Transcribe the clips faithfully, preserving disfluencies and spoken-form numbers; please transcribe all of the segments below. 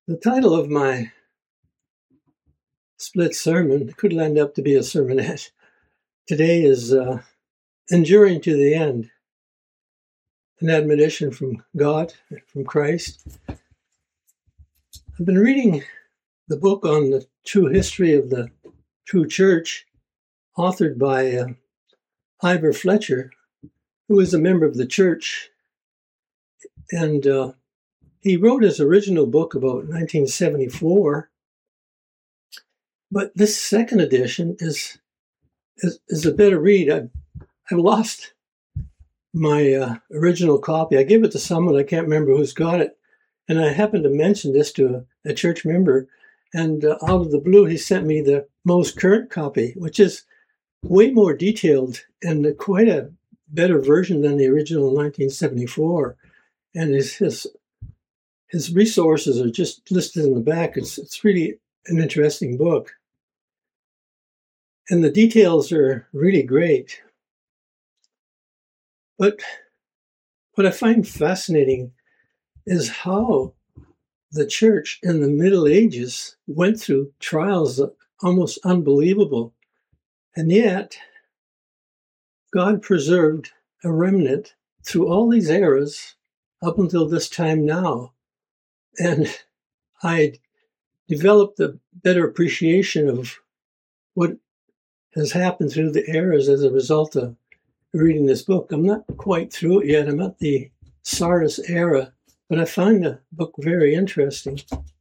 The title of my split sermon could end up to be a sermonette. Today is uh, Enduring to the End, an admonition from God, from Christ. I've been reading the book on the true history of the true church, authored by uh, Ivor Fletcher, who is a member of the church. And uh, he wrote his original book about nineteen seventy-four. But this second edition is is, is a better read. I've, I've lost my uh, original copy. I gave it to someone, I can't remember who's got it. And I happened to mention this to a, a church member. And uh, out of the blue, he sent me the most current copy, which is way more detailed and quite a better version than the original nineteen seventy-four. And his his, his resources are just listed in the back. It's it's really an interesting book. And the details are really great. But what I find fascinating is how the church in the Middle Ages went through trials that are almost unbelievable. And yet, God preserved a remnant through all these eras up until this time now. And I developed a better appreciation of what has happened through the eras as a result of reading this book. I'm not quite through it yet. I'm at the Sardis era, but I find the book very interesting.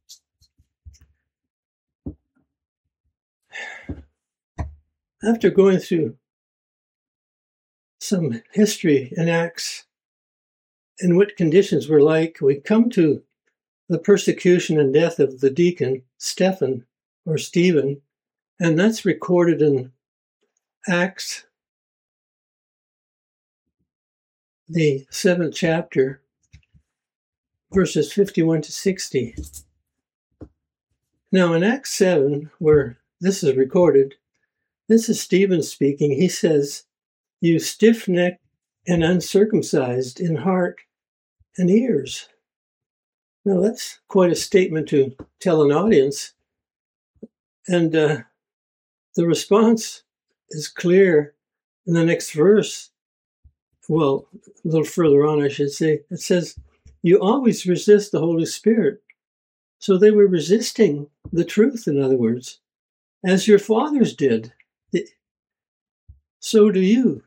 After going through some history in Acts and what conditions were like, we come to the persecution and death of the deacon, Stephen, or Stephen, and that's recorded in Acts, the seventh chapter, verses fifty-one to sixty. Now in Acts seven, where this is recorded, this is Stephen speaking. He says, "You stiff-necked and uncircumcised in heart and ears." Now that's quite a statement to tell an audience. And uh, the response is clear in the next verse. Well, a little further on, I should say. It says, "You always resist the Holy Spirit." So they were resisting the truth, in other words, as your fathers did. So do you.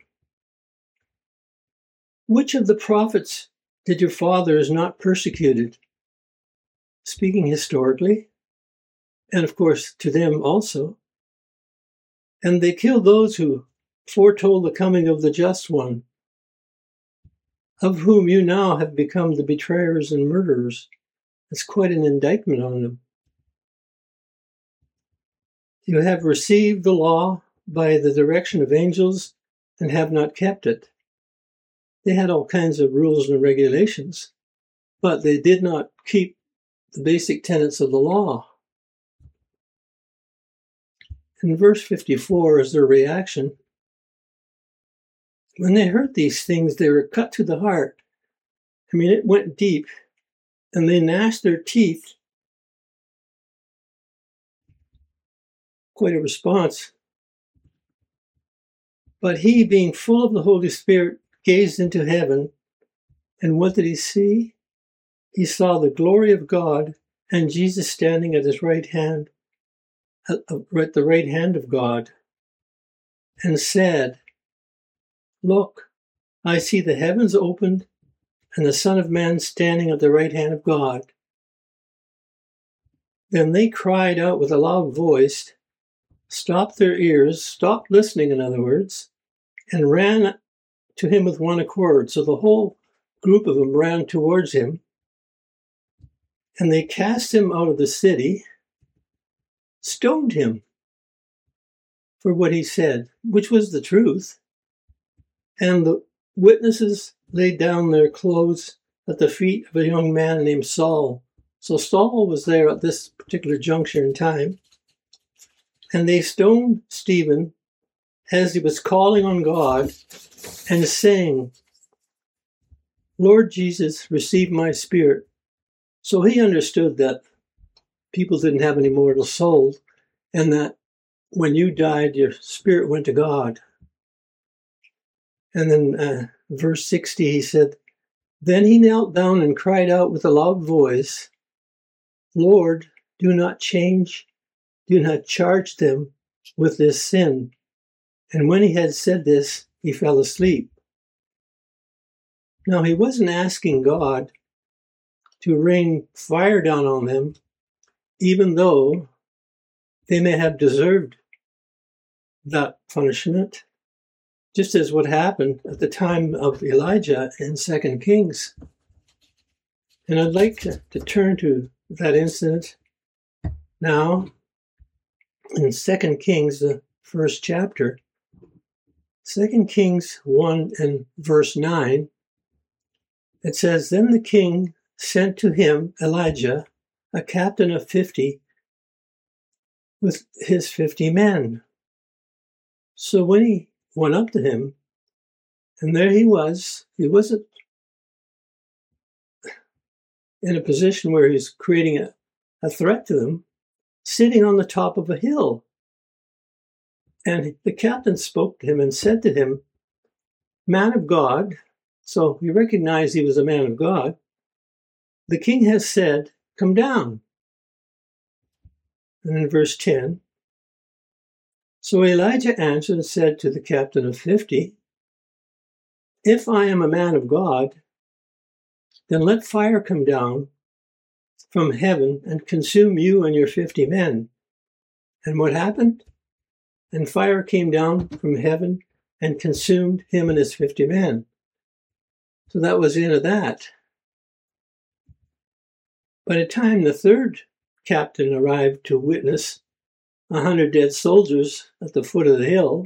Which of the prophets did your fathers not persecuted? Speaking historically, and of course to them also. And they killed those who foretold the coming of the just one, of whom you now have become the betrayers and murderers. It's quite an indictment on them. You have received the law by the direction of angels and have not kept it. They had all kinds of rules and regulations, but they did not keep the basic tenets of the law. In verse fifty-four is their reaction. When they heard these things, they were cut to the heart. I mean, it went deep, and they gnashed their teeth. Quite a response. But he, being full of the Holy Spirit, gazed into heaven, and what did he see? He saw the glory of God and Jesus standing at his right hand, at the right hand of God, and said, "Look, I see the heavens opened and the Son of Man standing at the right hand of God." Then they cried out with a loud voice, stopped their ears, stopped listening, in other words, and ran to him with one accord. So the whole group of them ran towards him, and they cast him out of the city, stoned him for what he said, which was the truth. And the witnesses laid down their clothes at the feet of a young man named Saul. So Saul was there at this particular juncture in time. And they stoned Stephen as he was calling on God and saying, "Lord Jesus, receive my spirit." So he understood that people didn't have an immortal soul, and that when you died, your spirit went to God. And then uh, verse sixty, he said, "Then he knelt down and cried out with a loud voice, 'Lord, do not change, do not charge them with this sin.' And when he had said this, he fell asleep." Now, he wasn't asking God to rain fire down on them, even though they may have deserved that punishment, just as what happened at the time of Elijah in Second Kings. And I'd like to, to turn to that incident now in Second Kings, the first chapter. Second Kings one and verse nine, it says, "Then the king sent to him Elijah, a captain of fifty, with his fifty men. So when he went up to him, and there he was, he wasn't in a position where he's creating a, a threat to them, sitting on the top of a hill. And the captain spoke to him and said to him, 'Man of God,'" so he recognized he was a man of God, "the king has said, 'Come down.'" And in verse ten, "So Elijah answered and said to the captain of fifty, 'If I am a man of God, then let fire come down from heaven and consume you and your fifty men.' And what happened? And fire came down from heaven and consumed him and his fifty men." So that was the end of that. By the time the third captain arrived to witness a hundred dead soldiers at the foot of the hill,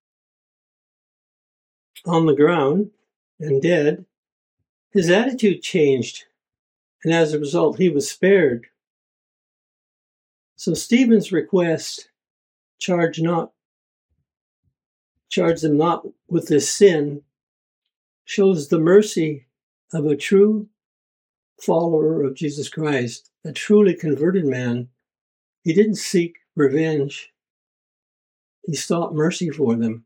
on the ground and dead, his attitude changed, and as a result, he was spared. So Stephen's request, charge not, charge them not with this sin, shows the mercy of a true follower of Jesus Christ, a truly converted man. He didn't seek revenge. He sought mercy for them.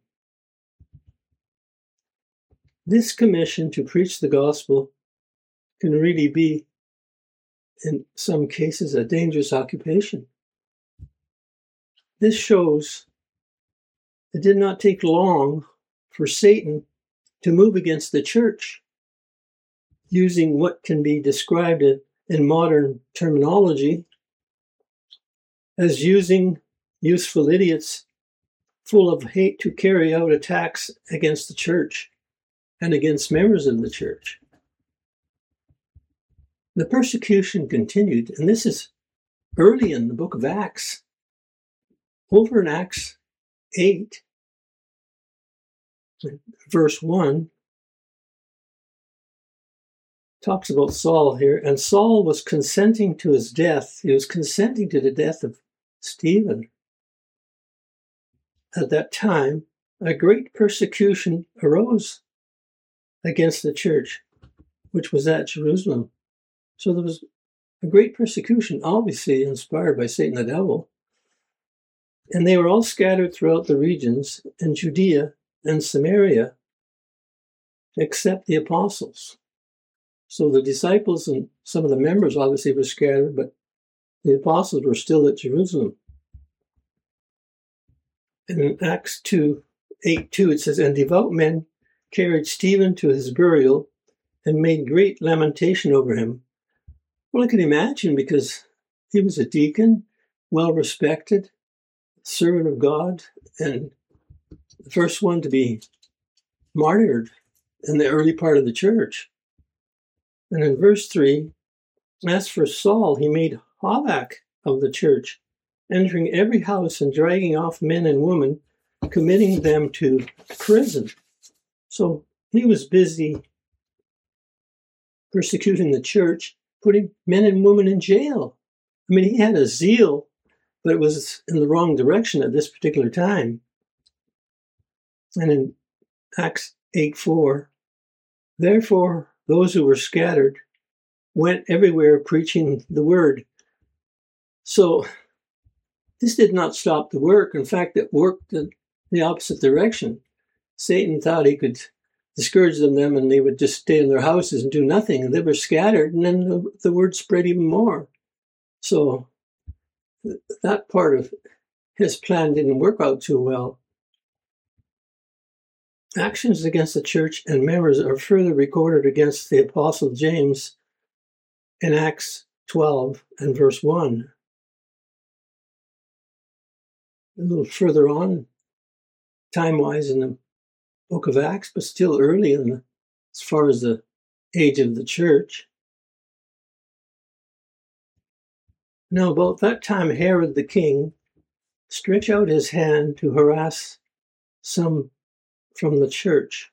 This commission to preach the gospel can really be, in some cases, a dangerous occupation. This shows it did not take long for Satan to move against the church, using what can be described in modern terminology as using useful idiots full of hate to carry out attacks against the church and against members of the church. The persecution continued, and this is early in the book of Acts. Over in Acts eight, verse one, talks about Saul here, and Saul was consenting to his death. He was consenting to the death of Stephen. At that time, a great persecution arose against the church, which was at Jerusalem. So there was a great persecution, obviously inspired by Satan the devil. And they were all scattered throughout the regions in Judea and Samaria, except the apostles. So the disciples and some of the members obviously were scattered, but the apostles were still at Jerusalem. And in Acts two, eight two, it says, "And devout men carried Stephen to his burial and made great lamentation over him." Well, I can imagine, because he was a deacon, well respected, servant of God, and the first one to be martyred in the early part of the church. And in verse three, "As for Saul, he made havoc of the church, entering every house and dragging off men and women, committing them to prison." So he was busy persecuting the church, putting men and women in jail. I mean, he had a zeal, but it was in the wrong direction at this particular time. And in Acts eight four, "Therefore, those who were scattered went everywhere preaching the word." So this did not stop the work. In fact, it worked in the opposite direction. Satan thought he could discourage them, them and they would just stay in their houses and do nothing. And they were scattered, and then the, the word spread even more. So that part of his plan didn't work out too well. Actions against the church and members are further recorded against the Apostle James in Acts twelve and verse one. A little further on, time-wise in the book of Acts, but still early in the, as far as the age of the church. Now, about that time, Herod the king stretched out his hand to harass some from the church.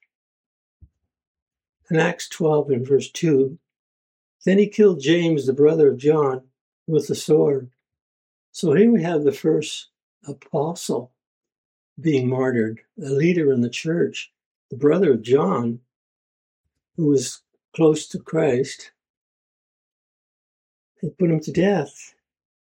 In Acts twelve and verse two, then he killed James, the brother of John, with the sword. So here we have the first apostle being martyred, a leader in the church, the brother of John, who was close to Christ. They put him to death.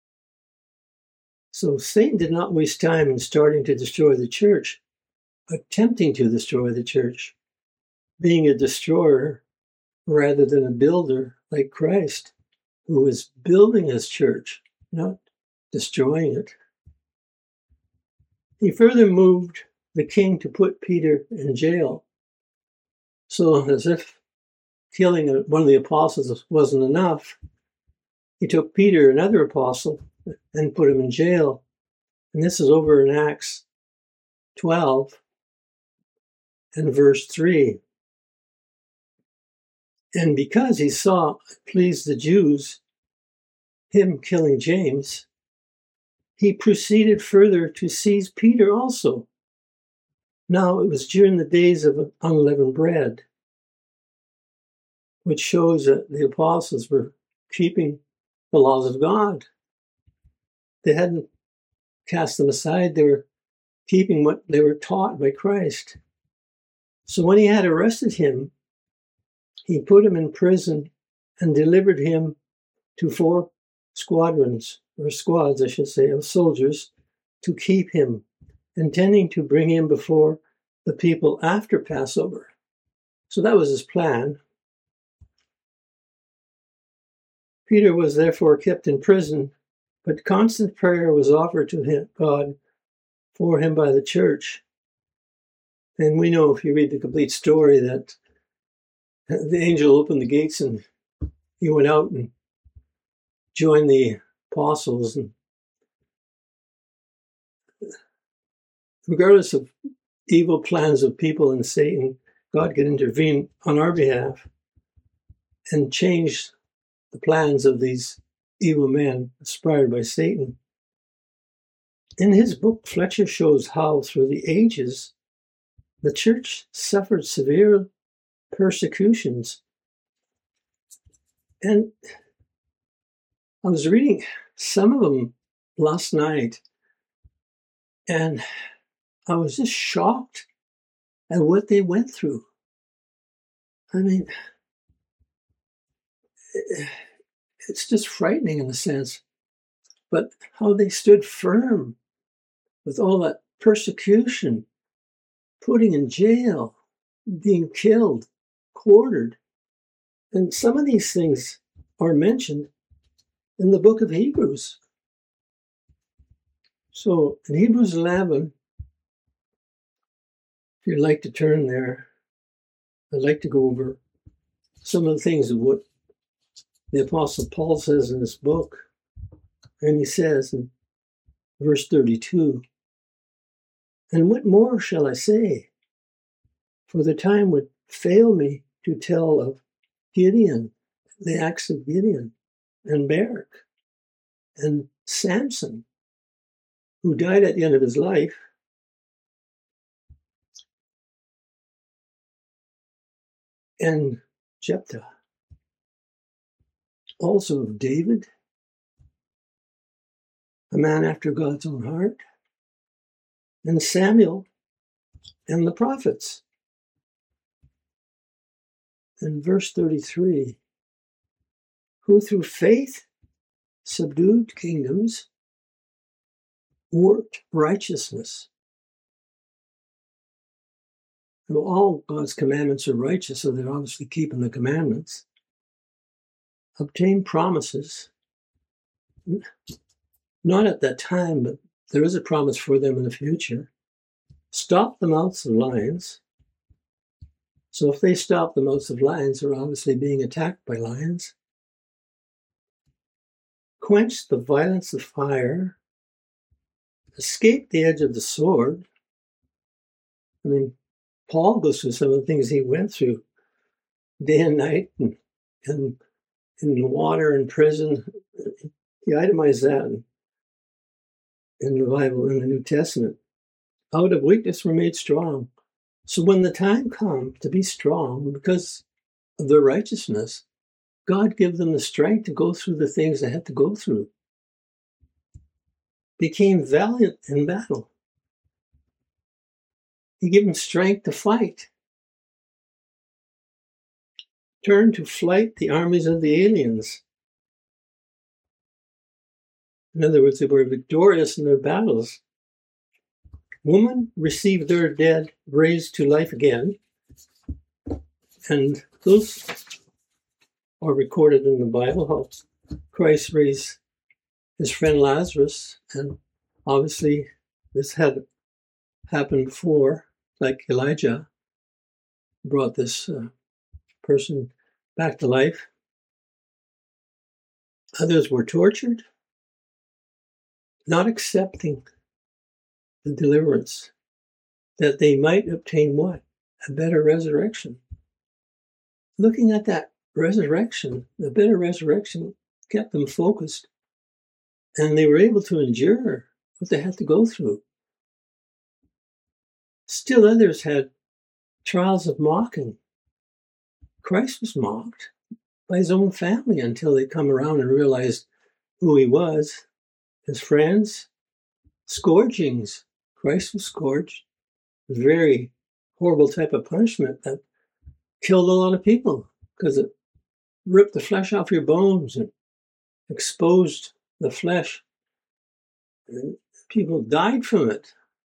So Satan did not waste time in starting to destroy the church, attempting to destroy the church, being a destroyer rather than a builder like Christ, who was building his church, not destroying it. He further moved the king to put Peter in jail. So as if killing one of the apostles wasn't enough, he took Peter, another apostle, and put him in jail. And this is over in Acts twelve and verse three. And because he saw it pleased the Jews, him killing James, he proceeded further to seize Peter also. Now it was during the days of unleavened bread, which shows that the apostles were keeping the laws of God. They hadn't cast them aside. They were keeping what they were taught by Christ. So when he had arrested him, he put him in prison and delivered him to four squadrons, or squads, I should say, of soldiers to keep him, intending to bring him before the people after Passover. So that was his plan. Peter was therefore kept in prison, but constant prayer was offered to him, God for him by the church. And we know, if you read the complete story, that the angel opened the gates and he went out and joined the apostles. And regardless of evil plans of people and Satan, God could intervene on our behalf and change the plans of these evil men inspired by Satan. In his book, Fletcher shows how through the ages the church suffered severe persecutions. And I was reading some of them last night, and I was just shocked at what they went through. I mean, it's just frightening in a sense, but how they stood firm with all that persecution, putting in jail, being killed, quartered. And some of these things are mentioned in the book of Hebrews. So in Hebrews eleven, if you'd like to turn there, I'd like to go over some of the things of what the Apostle Paul says in this book. And he says in verse thirty-two, "And what more shall I say? For the time would fail me to tell of Gideon, the acts of Gideon, and Barak, and Samson, who died at the end of his life, and Jephthah, also of David, a man after God's own heart, and Samuel, and the prophets." In verse thirty-three, "who through faith subdued kingdoms, worked righteousness. Well, all God's commandments are righteous, so they're obviously keeping the commandments. Obtained promises, not at that time, but there is a promise for them in the future. Stop the mouths of lions. So if they stop the mouths of lions, they're obviously being attacked by lions. Quench the violence of fire. Escape the edge of the sword. I mean, Paul goes through some of the things he went through day and night, and, and in the water, in prison. He itemized that in, in the Bible, in the New Testament. Out of weakness we're made strong. So when the time comes to be strong, because of their righteousness, God gave them the strength to go through the things they had to go through. Became valiant in battle. He gave them strength to fight. Turned to flight the armies of the aliens. In other words, they were victorious in their battles. Women received their dead raised to life again. And those are recorded in the Bible, how Christ raised his friend Lazarus. And obviously this had happened before, like Elijah brought this uh, person back to life. Others were tortured, not accepting the deliverance, that they might obtain what? A better resurrection. Looking at that resurrection, the better resurrection kept them focused, and they were able to endure what they had to go through. Still others had trials of mocking. Christ was mocked by his own family until they come around and realized who he was, his friends. Scourgings. Christ was scourged. Very horrible type of punishment that killed a lot of people because it ripped the flesh off your bones and exposed the flesh. And people died from it.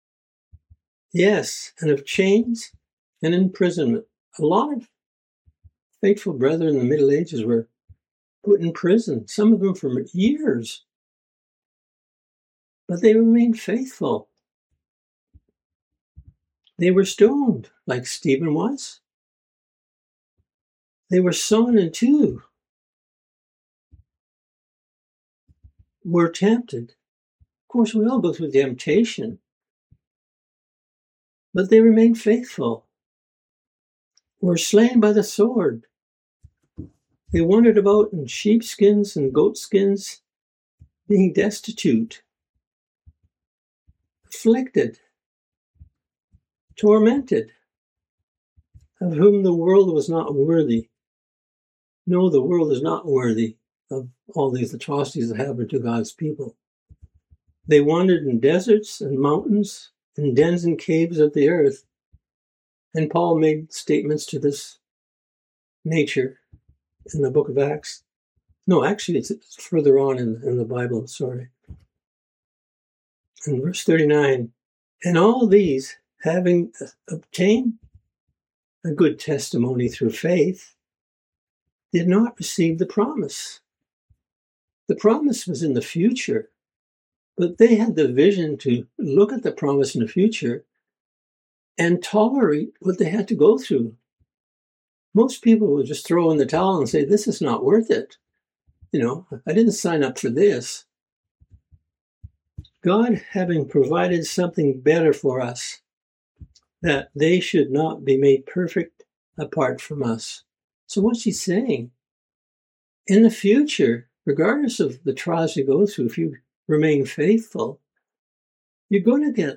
Yes, and of chains and imprisonment. A lot of faithful brethren in the Middle Ages were put in prison, some of them for years. But they remained faithful. They were stoned, like Stephen was. They were sown in two. Were tempted. Of course, we all go through temptation. But they remained faithful. Were slain by the sword. They wandered about in sheepskins and goatskins, being destitute, afflicted, tormented, of whom the world was not worthy. No, the world is not worthy of all these atrocities that happen to God's people. They wandered in deserts and mountains, in dens and caves of the earth. And Paul made statements to this nature in the book of Acts. No, actually, it's further on in, in the Bible, sorry. In verse thirty-nine, and all these, having obtained a good testimony through faith, did not receive the promise. The promise was in the future, but they had the vision to look at the promise in the future and tolerate what they had to go through. Most people would just throw in the towel and say, this is not worth it. You know, I didn't sign up for this. God having provided something better for us, that they should not be made perfect apart from us. So what's he saying? In the future, regardless of the trials you go through, if you remain faithful, you're going to get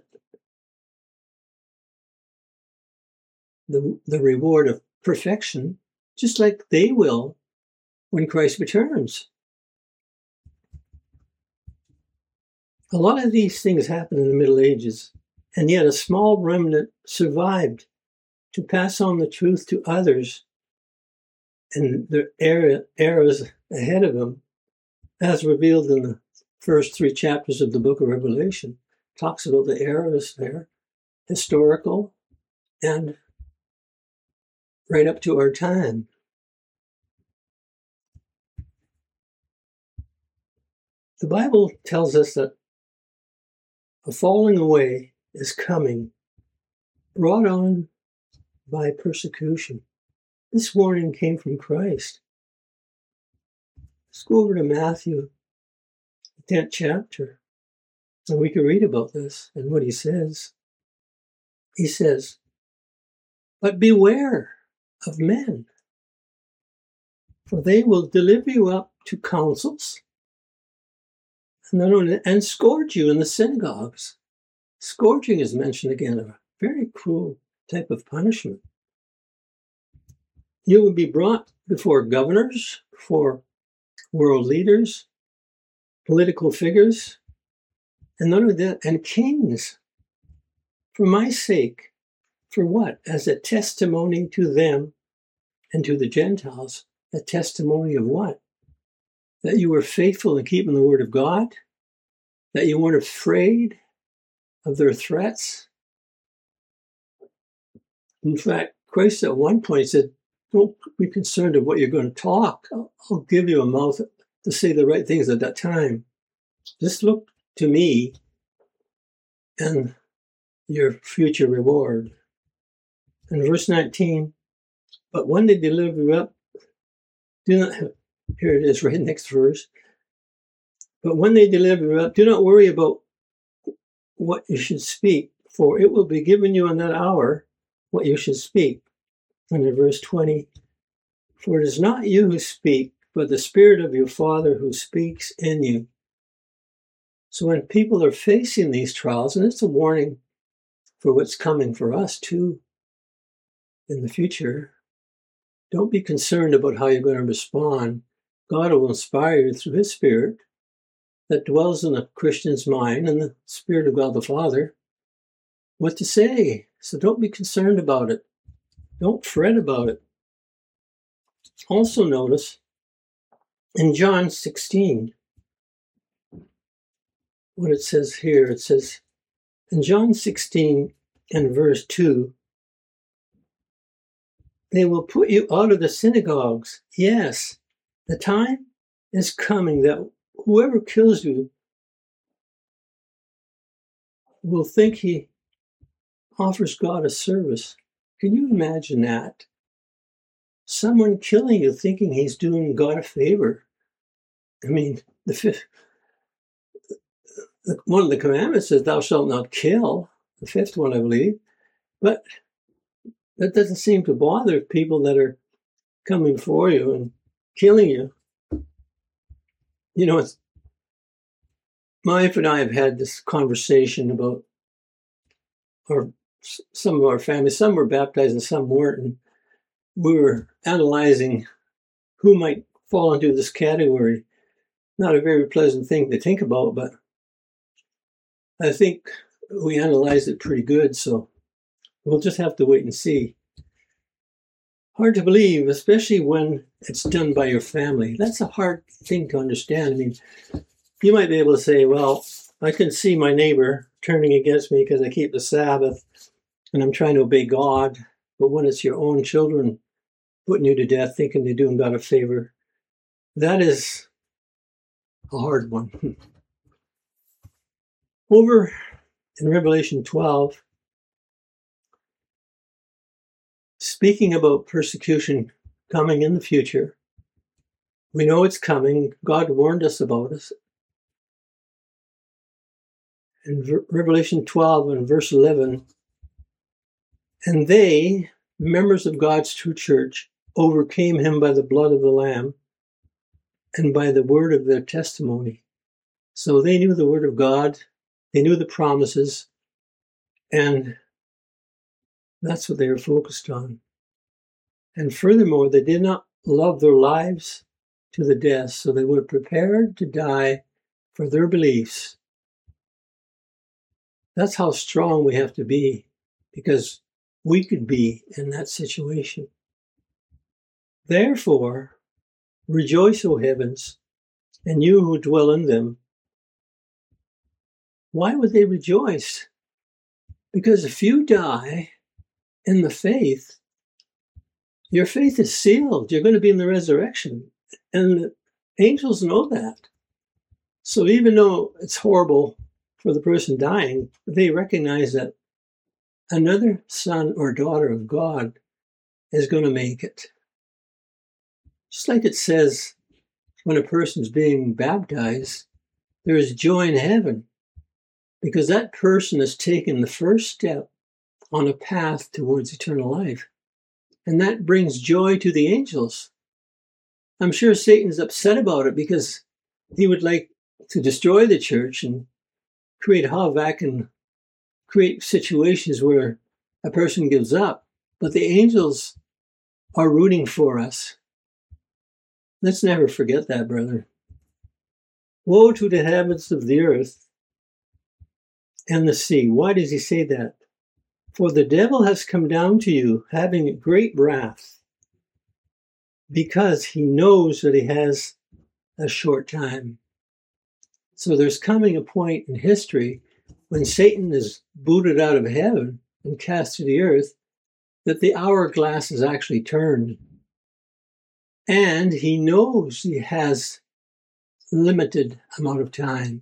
the, the reward of perfection, just like they will when Christ returns. A lot of these things happened in the Middle Ages, and yet a small remnant survived to pass on the truth to others in their era, eras ahead of them. as revealed in the first three chapters of the book of Revelation. Talks about the eras there, historical, and right up to our time. The Bible tells us that a falling away is coming, brought on by persecution. This warning came from Christ. Let's go over to Matthew, the tenth chapter, and we can read about this and what he says. He says, "But beware of men, for they will deliver you up to councils and, not only, and scourge you in the synagogues." Scourging is mentioned again, a very cruel type of punishment. You will be brought before governors, before world leaders, political figures, and none of that, and kings, for my sake. For what? As a testimony to them and to the Gentiles. A testimony of what? That you were faithful in keeping the word of God, that you weren't afraid of their threats. In fact, Christ at one point said, "Don't be concerned of what you're going to talk. I'll, I'll give you a mouth to say the right things at that time. Just look to me and your future reward." In verse nineteen, "But when they deliver you up, do not," here it is, right next verse. "But when they deliver you up, do not worry about what you should speak, for it will be given you in that hour what you should speak." And in verse twenty, "For it is not you who speak, but the Spirit of your Father who speaks in you." So when people are facing these trials, and it's a warning for what's coming for us too in the future, don't be concerned about how you're going to respond. God will inspire you through his Spirit that dwells in a Christian's mind, and the Spirit of God the Father, what to say. So don't be concerned about it. Don't fret about it. Also notice in John sixteen, what it says here. It says in John sixteen and verse two, "They will put you out of the synagogues. Yes, the time is coming that whoever kills you will think he offers God a service." Can you imagine that? Someone killing you thinking he's doing God a favor. I mean, the fifth, one of the commandments says, "Thou shalt not kill," the fifth one, I believe. But that doesn't seem to bother people that are coming for you and killing you. You know, it's, my wife and I have had this conversation about our, some of our families. Some were baptized and some weren't. And we were analyzing who might fall into this category. Not a very pleasant thing to think about, but I think we analyzed it pretty good, so we'll just have to wait and see. Hard to believe, especially when it's done by your family. That's a hard thing to understand. I mean, you might be able to say, well, I can see my neighbor turning against me because I keep the Sabbath and I'm trying to obey God. But when it's your own children putting you to death, thinking they're doing God a favor, that is a hard one. Over in Revelation twelve, speaking about persecution coming in the future, we know it's coming. God warned us about it. In Revelation twelve and verse eleven, "And they, members of God's true church, overcame him by the blood of the Lamb and by the word of their testimony." So they knew the word of God, they knew the promises, and that's what they were focused on. And furthermore, they did not love their lives to the death, so they were prepared to die for their beliefs. That's how strong we have to be, because we could be in that situation. "Therefore, rejoice, O heavens, and you who dwell in them. Why would they rejoice? Because if you die in the faith, your faith is sealed. You're going to be in the resurrection. And the angels know that. So even though it's horrible for the person dying, they recognize that another son or daughter of God is going to make it. Just like it says when a person's being baptized, there is joy in heaven because that person has taken the first step on a path towards eternal life. And that brings joy to the angels. I'm sure Satan's upset about it because he would like to destroy the church and create havoc and create situations where a person gives up. But the angels are rooting for us. Let's never forget that, brother. Woe to the inhabitants of the earth and the sea. Why does he say that? For the devil has come down to you, having great wrath, because he knows that he has a short time. So there's coming a point in history when Satan is booted out of heaven and cast to the earth, that the hourglass is actually turned. And he knows he has limited amount of time.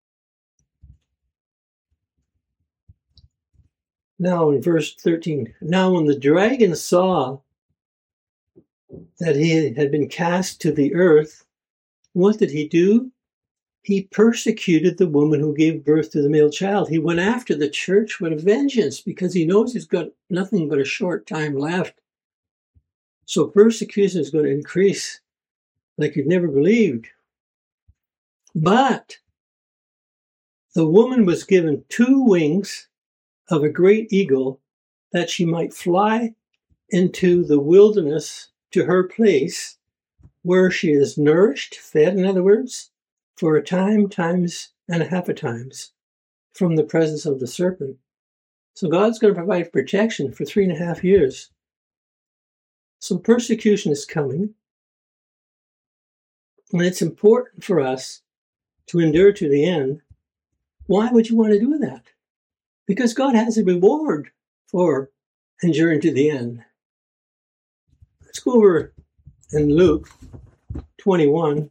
Now in verse thirteen, now when the dragon saw that he had been cast to the earth, what did he do? He persecuted the woman who gave birth to the male child. He went after the church with a vengeance because he knows he's got nothing but a short time left. So persecution is going to increase like you'd never believed. But the woman was given two wings of a great eagle that she might fly into the wilderness to her place where she is nourished, fed, in other words, for a time, times, and a half a times from the presence of the serpent. So God's going to provide protection for three and a half years. So persecution is coming. And it's important for us to endure to the end. Why would you want to do that? Because God has a reward for enduring to the end. Let's go over in Luke twenty-one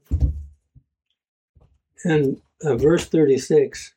and uh, verse thirty-six.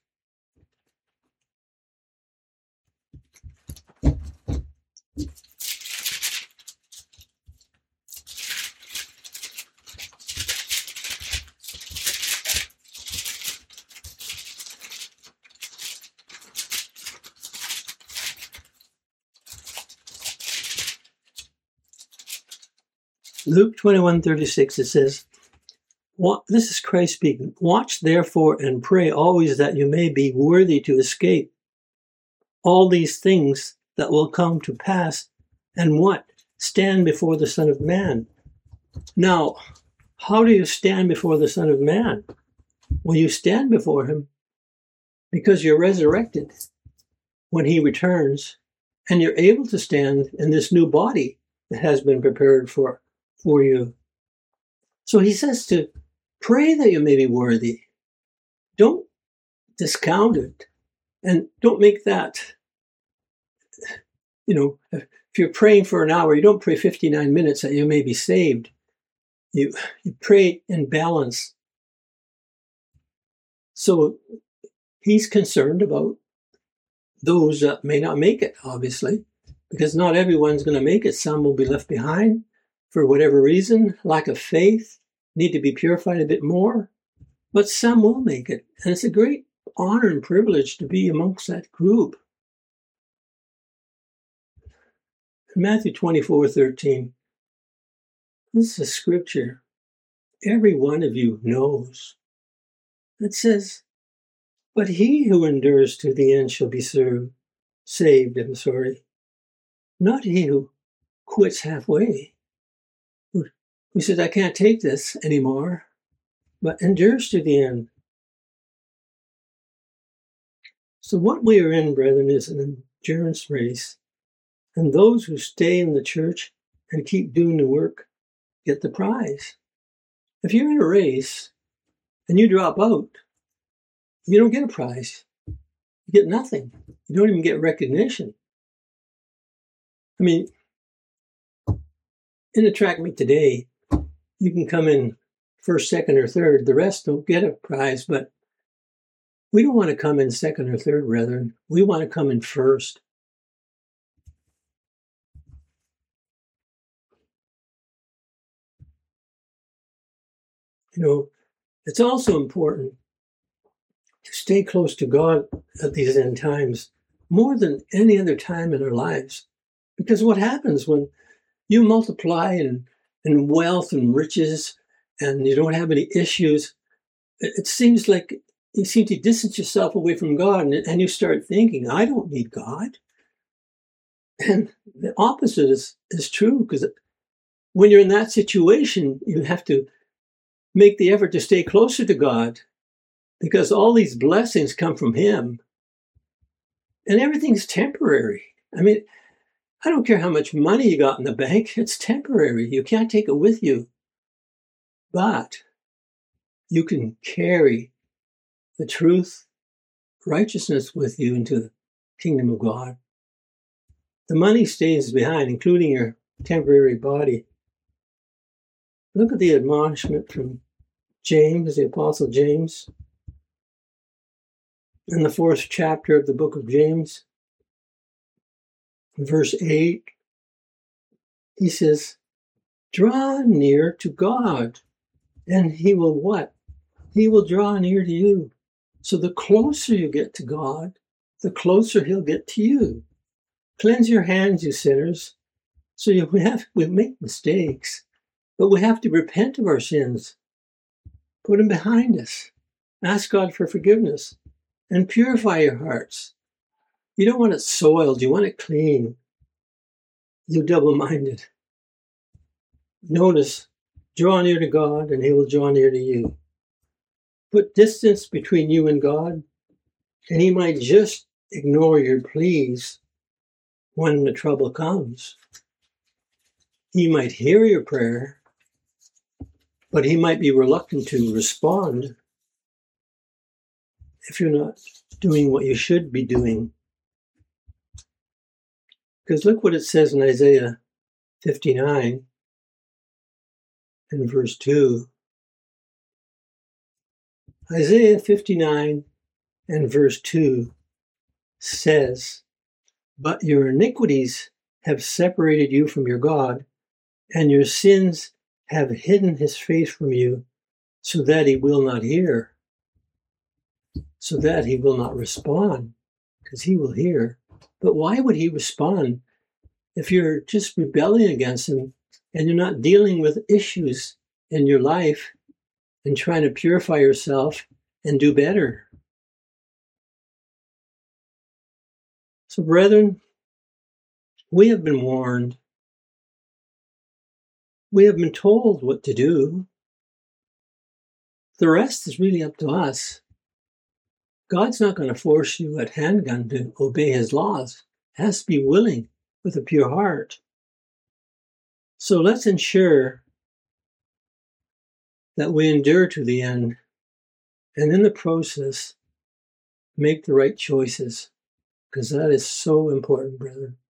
Luke twenty-one thirty-six, it says, this is Christ speaking, watch therefore and pray always that you may be worthy to escape all these things that will come to pass and what? Stand before the Son of Man. Now, how do you stand before the Son of Man? Well, you stand before him because you're resurrected when he returns, and you're able to stand in this new body that has been prepared for, for you. So he says to pray that you may be worthy. Don't discount it, and don't make that, you know, if you're praying for an hour, you don't pray fifty-nine minutes that you may be saved. You, you pray in balance. So he's concerned about those that may not make it, obviously, because not everyone's going to make it. Some will be left behind for whatever reason, lack of faith, need to be purified a bit more, but some will make it. And it's a great honor and privilege to be amongst that group. In Matthew twenty-four thirteen, this is a scripture every one of you knows. It says, but he who endures to the end shall be served, saved, I'm sorry. Not he who quits halfway, who, who says, I can't take this anymore, but endures to the end. So what we are in, brethren, is an endurance race. And those who stay in the church and keep doing the work get the prize. If you're in a race and you drop out, you don't get a prize. You get nothing. You don't even get recognition. I mean, in a track meet today, you can come in first, second, or third. The rest don't get a prize, but we don't want to come in second or third, brethren. We want to come in first. You know, it's also important to stay close to God at these end times more than any other time in our lives. Because what happens when you multiply in, in wealth and riches and you don't have any issues, it, it seems like you seem to distance yourself away from God, and, and you start thinking, I don't need God. And the opposite is, is true, because when you're in that situation, you have to make the effort to stay closer to God, because all these blessings come from Him. And everything's temporary. I mean, I don't care how much money you got in the bank, it's temporary. You can't take it with you. But you can carry the truth, righteousness with you into the kingdom of God. The money stays behind, including your temporary body. Look at the admonishment from James, the Apostle James, in the fourth chapter of the book of James, verse eight. He says, draw near to God, and He will what? He will draw near to you. So the closer you get to God, the closer He'll get to you. Cleanse your hands, you sinners. So you have, we make mistakes, but we have to repent of our sins. Put them behind us. Ask God for forgiveness and purify your hearts. You don't want it soiled. You want it clean. You double-minded. Notice, draw near to God and He will draw near to you. Put distance between you and God, and He might just ignore your pleas when the trouble comes. He might hear your prayer, but He might be reluctant to respond if you're not doing what you should be doing. Because look what it says in Isaiah fifty-nine and verse two. Isaiah fifty-nine and verse two says, but your iniquities have separated you from your God, and your sins have hidden His face from you, so that He will not hear, so that He will not respond, because He will hear. But why would He respond if you're just rebelling against Him and you're not dealing with issues in your life and trying to purify yourself and do better? So, brethren, we have been warned. We have been told what to do. The rest is really up to us. God's not going to force you at handgun to obey His laws. It has to be willing with a pure heart. So let's ensure that we endure to the end, and in the process, make the right choices, because that is so important, brethren.